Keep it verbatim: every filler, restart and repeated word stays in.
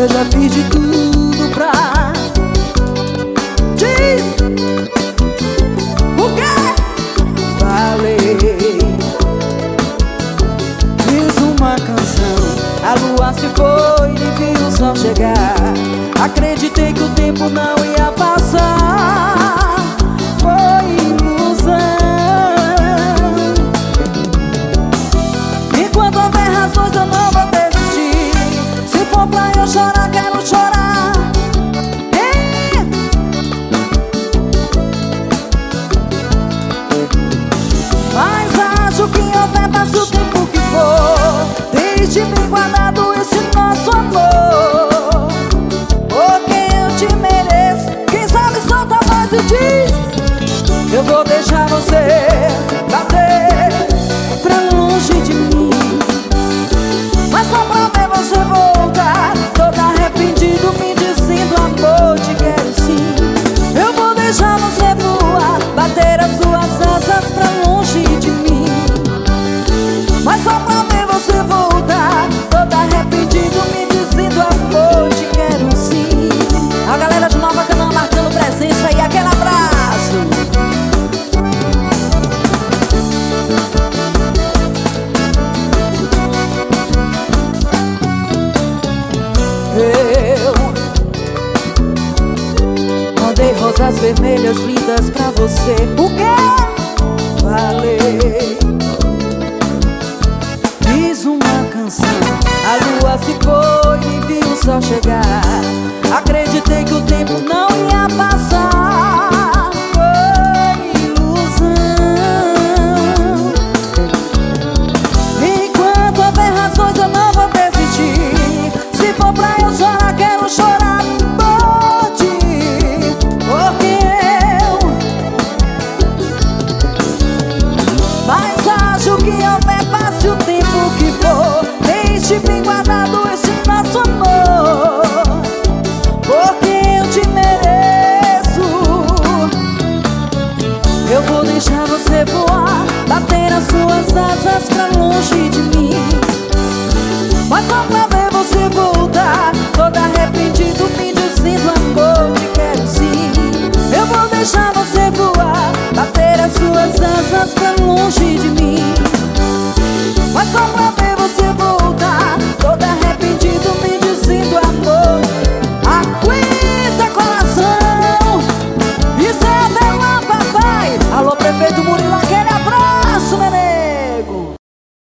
eu já fiz de tudo pra... Diz o quê? Falei, fiz uma canção, a lua se foi e viu o sol chegar. Acreditei que o tempo não ia passar, foi ilusão. Enquanto houver razões eu não vou desistir. Se for pra eu chorar, quero chorar. É. Mas acho que houver passe o tempo que for, deixe bem guardado esse nosso amor, porque eu te mereço. Quem sabe solta a voz e diz: eu vou deixar você bater pra longe de mim, mas só pra ver você voltar, todo arrependido me dizendo: amor, te quero sim. Eu vou deixar você voar, bater as suas asas pra longe de mim, mas só pra ver você voltar, todo arrependido me dizendo: amor, te quero sim. A galera de Nova Canaã marcando presença e aquele abraço. Eu mandei rosas vermelhas lindas pra você. O quê? Falei, fiz uma canção, a lua se foi e viu o sol chegar. Acreditei que o tempo não ia passar, foi ilusão. Enquanto houver razões eu não vou desistir. Se for pra eu chorar, quero chorar por ti, porque eu... Mas acho que houver passe o tempo que for, deixe bem guardado esse nosso amor, porque eu te mereço. Eu vou deixar você voar, bater as suas asas pra longe de mim, mas só pra ver você voltar, todo arrependido me dizendo: amor, te quero sim. Eu vou deixar você voar, bater as suas asas pra longe de mim,